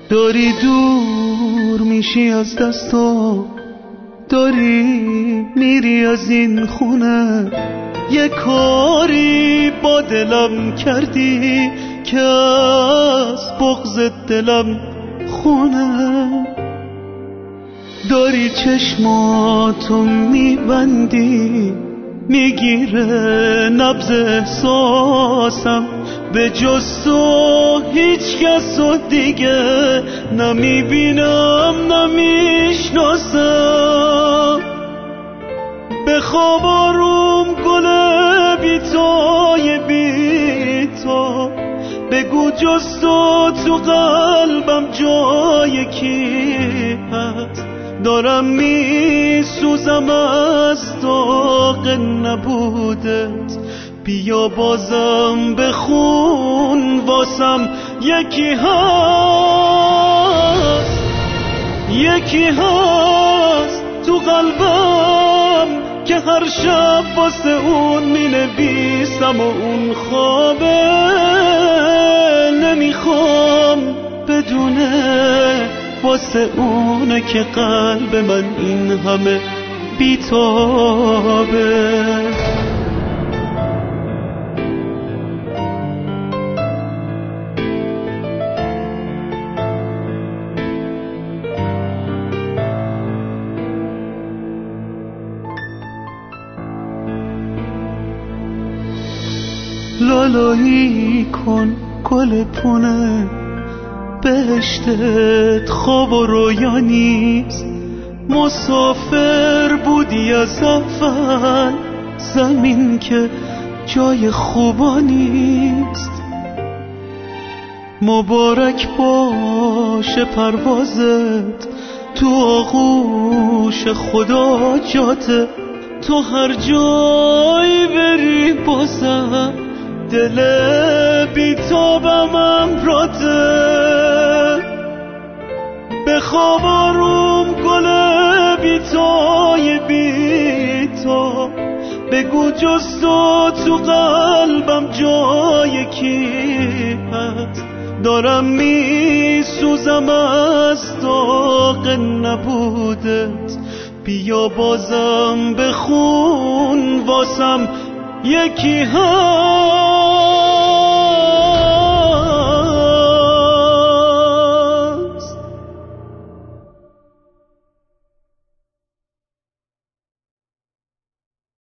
داری دور میشی از دستم، داری میری از این خونه، یه کاری با دلم کردی که از بغض دلم خونه. داری چشماتو میبندی، میگیره نبض احساسم، به جز تو هیچ کسو دیگه نمیبینم نمیشناسم. به خواب آروم گل بیتای بیتا، بگو جز تو قلبم جای کی هست. دارم میسوزم از داغ نبودت، بیا بازم بخون واسم. یکی هست، یکی هست تو قلبم که هر شب واسه اون مینویسم و اون خوابه. نمیخوام بدونه واسه اونه که قلب من این همه بیتابه. لالایی کن گل پونه، بهشتت خواب و رویا نیست. مسافر بودی از اول، زمین که جای خوبا نیست. مبارک باشه پروازت تو آغوش خدا جاته، تو هر جایی بری بازم دل بیتابم امراته. به خواب آروم گل بیتای بیتا، بگو جز تو قلبم جای کی هست. دارم میسوزم از داغ نبودت، بیا بازم بخون واسم. یکی هست